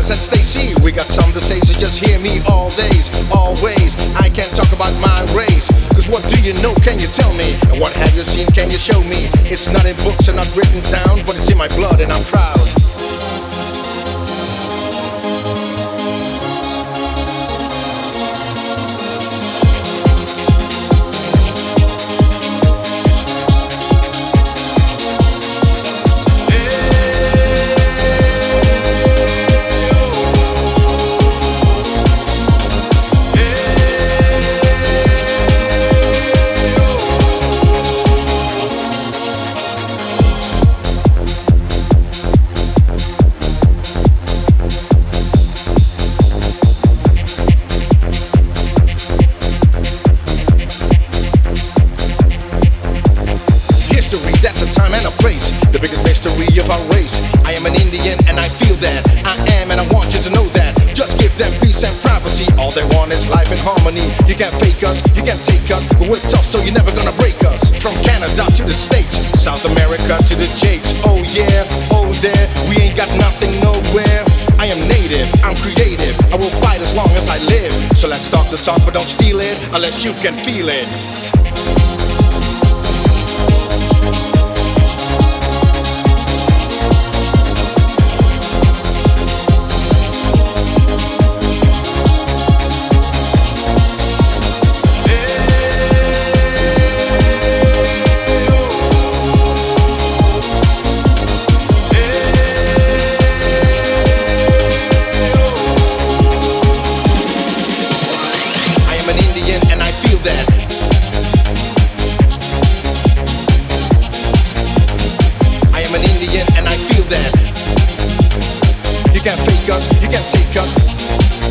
Brothers and Stacy, we got something to say, so just hear me all days, always. I can't talk about my race, cause what do you know, can you tell me? And what have you seen, can you show me? It's not in books and not written down, but it's in my blood and I'm proud. That's a time and a place, the biggest mystery of our race. I am an Indian and I feel that. I am and I want you to know that. Just give them peace and privacy. All they want is life and harmony. You can't fake us, you can't take us, but we're tough, so you're never gonna break us. From Canada to the States, South America to the Jakes. Oh yeah, oh there, we ain't got nothing nowhere. I am native, I'm creative, I will fight as long as I live. So let's talk the talk, but don't steal it unless you can feel it. And I feel that. I am an Indian and I feel that. You can't fake us, you can't take us.